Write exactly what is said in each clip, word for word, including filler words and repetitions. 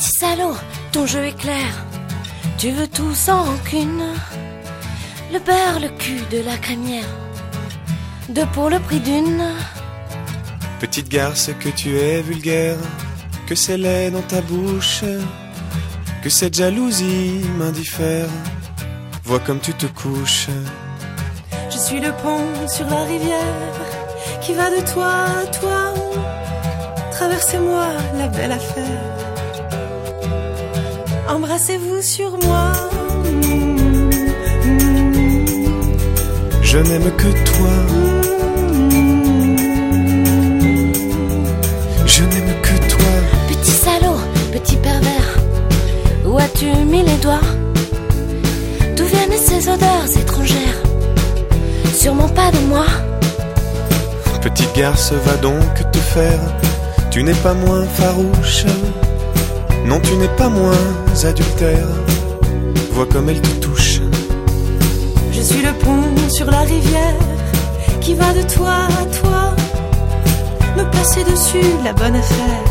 Petit salaud, ton jeu est clair. Tu veux tout sans rancune. Le beurre, le cul de la crémière. Deux pour le prix d'une. Petite garce, que tu es vulgaire, que c'est laid dans ta bouche, que cette jalousie m'indiffère. Vois comme tu te couches. Je suis le pont sur la rivière qui va de toi à toi. Traversez-moi la belle affaire. Embrassez-vous sur moi. Je n'aime que toi. Je n'aime que toi. Petit salaud, petit pervers, où as-tu mis les doigts? D'où viennent ces odeurs étrangères? Sûrement pas de moi. Petite garce, va donc te faire. Tu n'es pas moins farouche. Non, tu n'es pas moins adultère. Vois comme elle te touche. Je suis le pont sur la rivière qui va de toi à toi. Me passer dessus, la bonne affaire.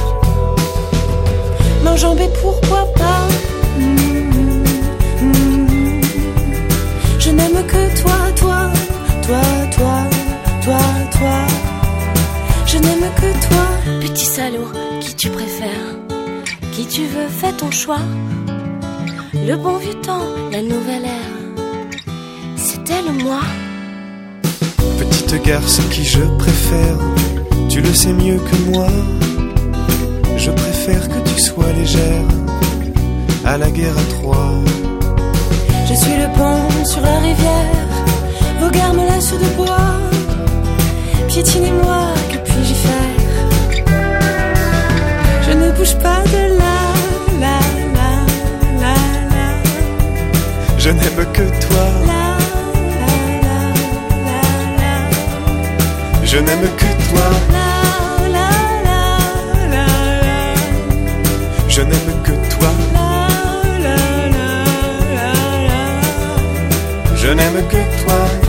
M'enjamber, pourquoi pas. Mmh, mmh. Je n'aime que toi, toi, toi, toi, toi, toi. Je n'aime que toi. Petit salaud, qui tu préfères? Qui tu veux, fais ton choix. Le bon vieux temps, la nouvelle ère, c'était le moi. Petite garce, qui je préfère? Tu le sais mieux que moi. Je préfère que tu sois légère. À la guerre à Troie. Je suis le pont sur la rivière. Vos gares me laissent de bois. Piétinez-moi, que puis-je faire? Je ne bouge pas de là, là, là, là, là. Je n'aime que toi. Là, là, là, là, là. Je n'aime que toi. Là, là, là, là, là. Je n'aime que toi. Là, là, là, là, là. Je n'aime que toi.